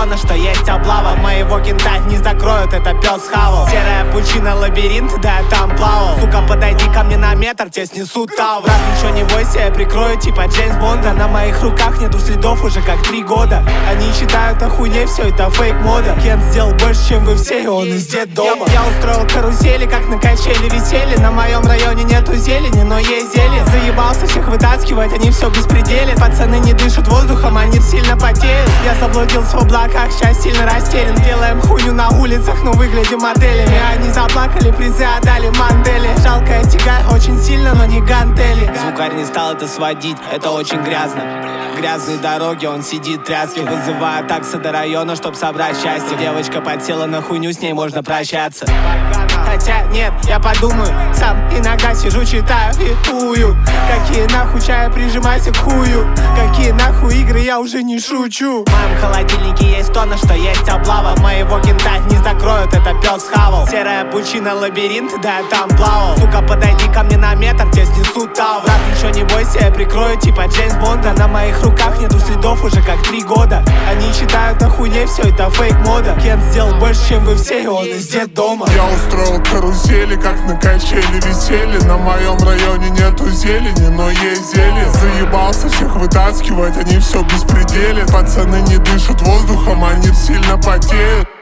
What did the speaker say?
тонна, что есть облава. Моего кента не закроют, это пес хавал. Серая пучина, лабиринт, да я там плавал. Сука, подойди ко мне на метр, тебе снесут тау. Брат, ничего не бойся, я прикрою типа Джеймс Бонда. На моих руках нету следов уже как 3 года. Они считают охуеть, все это фейк мода. Кент сделал больше, чем вы все, и он из детдома. Я устроил карусели, как на качели висели. На моем районе нету зелени, но есть зелень. Заебался всех вытаскивать, они все беспределят. Пацаны не дышат воздухом, они сильно потеют. Я заблудился в облаках, сейчас сильно растерян. Делаем хуйню на улицах, но выглядим моделями. Они заплакали, призы отдали Мандели. Жалко, я тягаю очень сильно, но не гантели. Звукарь не стал это сводить, это очень грязно. Грязные дороги, он сидит тряски. Вызываю таксы до района, чтоб собрать счастье. Девочка подсела на хуйню, с ней можно прощаться. Хотя нет, я подумаю, сам иногда сижу, читаю и хую. Какие нахуй чая, прижимайся к хую. Какие нахуй игры, я уже не шучу. В моем холодильнике есть тонна, что есть облава. Моего кента не закроют, это пес хавал. Серая пучина, лабиринт, да я там плавал. Сука, подойди ко мне на метр, тебе снесут тау. Брат, ничего не бойся, я прикрою типа Джеймс Бонда. На моих руках нету следов уже как 3 года. Они считают охуеть, все это фейк мода. Кент сделал больше, чем вы все, и он из детдома. Я устроил карусели, как на качели висели. На моем районе нету зелени, но есть зелень. Заебался всех вытаскивать, они все беспределят. Пацаны не дышат воздухом, они сильно потеют.